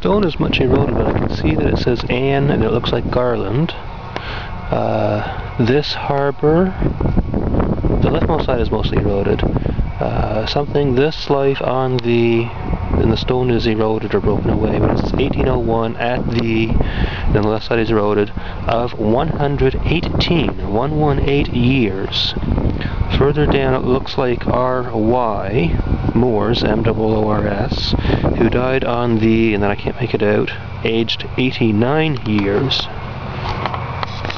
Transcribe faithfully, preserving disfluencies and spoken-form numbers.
stone is much eroded, but I can see that it says Anne and it looks like Garland. Uh, this harbour, the leftmost side is mostly eroded. Uh, something this life on the, and the stone is eroded or broken away, but it's eighteen oh one at the, and the left side is eroded, of one hundred eighteen, one hundred eighteen years. Further down it looks like R Y, Moors, M O O R S, who died on the, and then I can't make it out, aged eighty-nine years.